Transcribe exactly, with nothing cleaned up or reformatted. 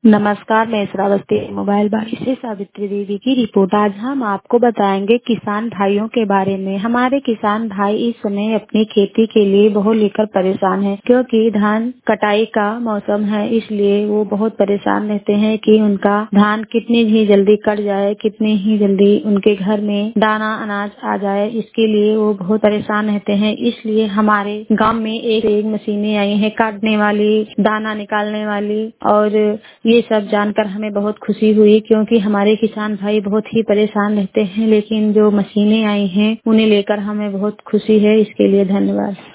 नमस्कार, मैं श्रावस्ती मोबाइल बाड़ी से सावित्री देवी की रिपोर्ट। आज हम आपको बताएंगे किसान भाइयों के बारे में। हमारे किसान भाई इस समय अपनी खेती के लिए बहुत लेकर परेशान हैं, क्योंकि धान कटाई का मौसम है। इसलिए वो बहुत परेशान रहते हैं कि उनका धान कितनी ही जल्दी कट जाए, कितनी ही जल्दी उनके घर में दाना अनाज आ जाए। इसके लिए वो बहुत परेशान रहते हैं। इसलिए हमारे गाँव में एक एक मशीनें आई हैं, काटने वाली, दाना निकालने वाली, और ये सब जानकर हमें बहुत खुशी हुई, क्योंकि हमारे किसान भाई बहुत ही परेशान रहते हैं। लेकिन जो मशीनें आई हैं उन्हें लेकर हमें बहुत खुशी है। इसके लिए धन्यवाद।